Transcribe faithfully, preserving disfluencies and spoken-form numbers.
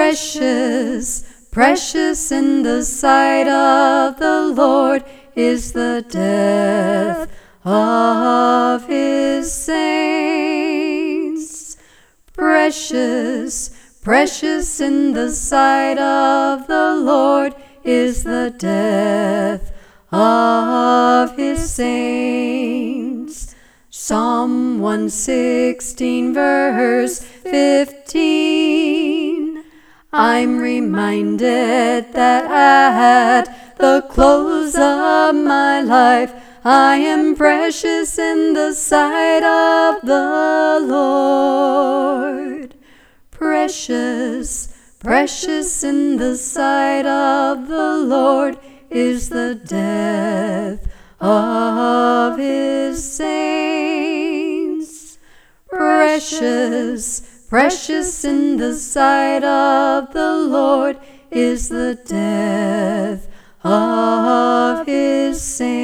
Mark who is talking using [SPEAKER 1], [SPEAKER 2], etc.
[SPEAKER 1] Precious, precious in the sight of the Lord is the death of his saints. Precious, precious in the sight of the Lord is the death of his saints. Psalm one sixteen verse fifteen. I'm reminded that at the close of my life I am precious in the sight of the Lord. Precious, precious in the sight of the Lord is the death of his saints. Precious, precious in the sight of the Lord is the death of his saints.